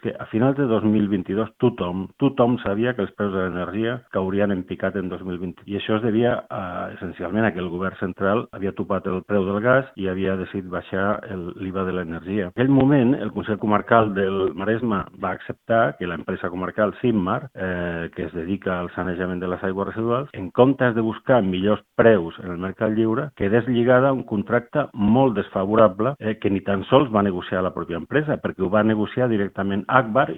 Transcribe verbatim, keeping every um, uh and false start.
que a finals de dos mil vint-i-dos tothom, tothom sabia que els preus de l'energia caurien en picat en dos mil vint. I això es devia a, essencialment a que el govern central havia topat el preu del gas i havia decidit baixar l'I V A de l'energia. En aquell moment, el Consell Comarcal del Maresme va acceptar que l'empresa comarcal Simmar, eh, que es dedica al sanejament de les aigües residuals, en comptes de buscar millors preus en el mercat lliure, quedés lligada a un contracte molt desfavorable eh, que ni tan sols va negociar la pròpia empresa, perquè ho va negociar directament Agbar